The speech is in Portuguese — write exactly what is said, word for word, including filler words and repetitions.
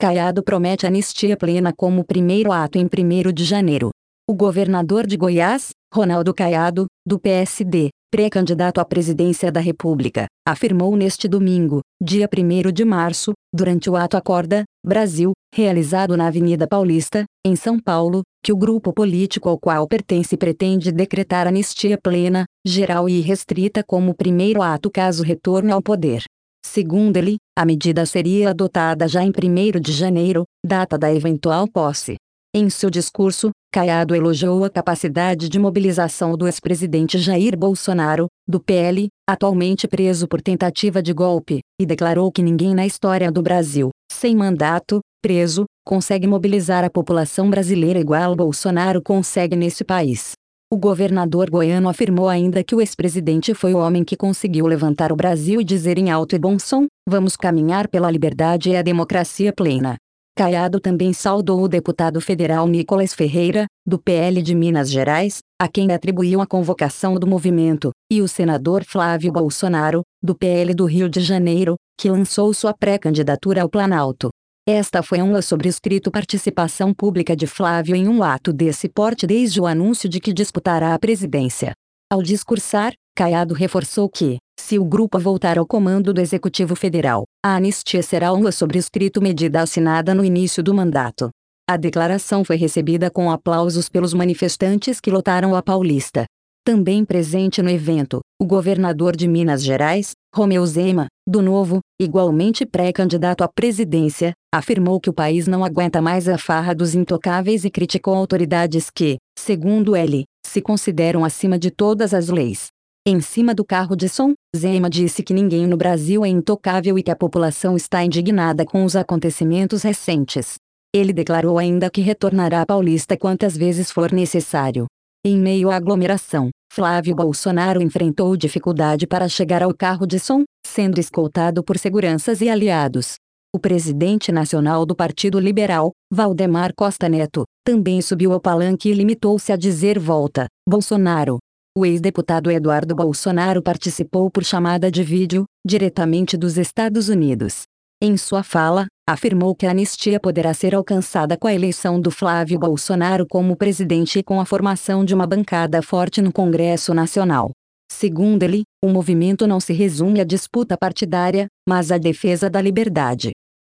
Caiado promete anistia plena como primeiro ato em primeiro de janeiro. O governador de Goiás, Ronaldo Caiado, do P S D, pré-candidato à presidência da República, afirmou neste domingo, dia primeiro de março, durante o ato Acorda, Brasil, realizado na Avenida Paulista, em São Paulo, que o grupo político ao qual pertence pretende decretar anistia plena, geral e irrestrita como primeiro ato caso retorne ao poder. Segundo ele, a medida seria adotada já em primeiro de janeiro, data da eventual posse. Em seu discurso, Caiado elogiou a capacidade de mobilização do ex-presidente Jair Bolsonaro, do P L, atualmente preso por tentativa de golpe, e declarou que ninguém na história do Brasil, sem mandato, preso, consegue mobilizar a população brasileira igual Bolsonaro consegue nesse país. O governador goiano afirmou ainda que o ex-presidente foi o homem que conseguiu levantar o Brasil e dizer em alto e bom som: "Vamos caminhar pela liberdade e a democracia plena." Caiado também saudou o deputado federal Nicolas Ferreira, do P L de Minas Gerais, a quem atribuiu a convocação do movimento, e o senador Flávio Bolsonaro, do P L do Rio de Janeiro, que lançou sua pré-candidatura ao Planalto. Esta foi uma sobrescrito participação pública de Flávio em um ato desse porte desde o anúncio de que disputará a presidência. Ao discursar, Caiado reforçou que, se o grupo voltar ao comando do Executivo Federal, a anistia será uma sobrescrito medida assinada no início do mandato. A declaração foi recebida com aplausos pelos manifestantes que lotaram a Paulista. Também presente no evento, o governador de Minas Gerais, Romeu Zema, do Novo, igualmente pré-candidato à presidência, afirmou que o país não aguenta mais a farra dos intocáveis e criticou autoridades que, segundo ele, se consideram acima de todas as leis. Em cima do carro de som, Zema disse que ninguém no Brasil é intocável e que a população está indignada com os acontecimentos recentes. Ele declarou ainda que retornará à Paulista quantas vezes for necessário. Em meio à aglomeração, Flávio Bolsonaro enfrentou dificuldade para chegar ao carro de som, sendo escoltado por seguranças e aliados. O presidente nacional do Partido Liberal, Valdemar Costa Neto, também subiu ao palanque e limitou-se a dizer "volta, Bolsonaro." O ex-deputado Eduardo Bolsonaro participou por chamada de vídeo, diretamente dos Estados Unidos. Em sua fala, afirmou que a anistia poderá ser alcançada com a eleição do Flávio Bolsonaro como presidente e com a formação de uma bancada forte no Congresso Nacional. Segundo ele, o movimento não se resume à disputa partidária, mas à defesa da liberdade.